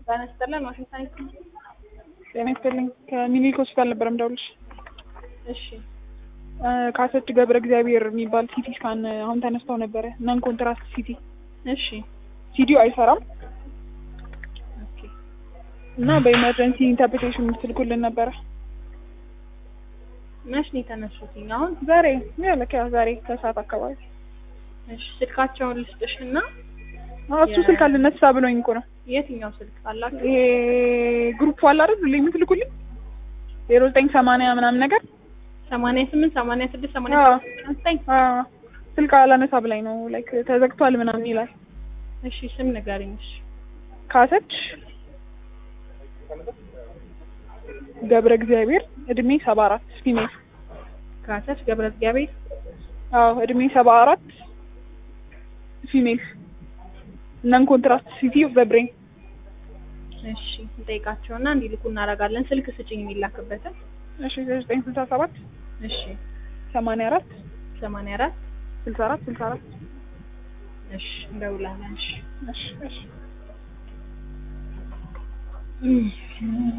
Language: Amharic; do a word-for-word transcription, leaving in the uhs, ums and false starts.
ባነስተለን ዋሽንግተን ጤና ይስጥልኝ ከሚኒሊክ ሆስፒታል ነበር የምደውልልሽ። እሺ ካሰች ገብረ እግዚአብሔር የሚባል ሲቲ ስካን አሁን ተነስተው ነበረ ነን ኮንትራስት ሲቲ። እሺ ሲዲው አይሰራም ኦኬ እና በኢመርጀንሲ ኢንተርፕሬቴሽን የምትልኩልን ነበረ። መች ነው የተነሱት? አሁን ዛሬ ያለከ ዛሬ ከሰዓት አካባቢ። እሺ ስልካቸውን ልስጥሽና አዎ እሱ ስልክ አልነሳ ብሎኝ እኮ ነው። የትኛው ስልክ አላችሁ? ይሄ ግሩፕ አለ አይደል ሁሌ የምትልኩልኝ ዜሮ ዘጠኝ ሰማንያ ምናምን ነገር ሰማንያ ስምንት ሰማንያ ስድስት ሰማንያ ሰባት አዎ ስልክ አላነሳ ብላኝ ነው ላይክ ተዘግቷል ምናምን ይላል። እሺ ስም ንገሪኝ። እሺ ካሰች ገብረ እግዚአብሔር እድሜ ሰባ አራት ፊሜል። ካሰች ገብረ እግዚአብሔር አዎ እድሜ ሰባ አራት ፊሜል ነን ኮንትራስት ሲቲ ኦፍ ዘ ብሬን። እሺ እንጠይቃቸውና እንዲልኩ እናደርጋለን። ስልክ ስጪኝ የሚላክበትን። እሺ ዘጠኝ ስልሳ ሰባት እሺ ሰማንያ አራት ሰማንያ አራት ስልሳ አራት ስልሳ አራት እሺ እንደውላለን። እሺ እሺ እሺ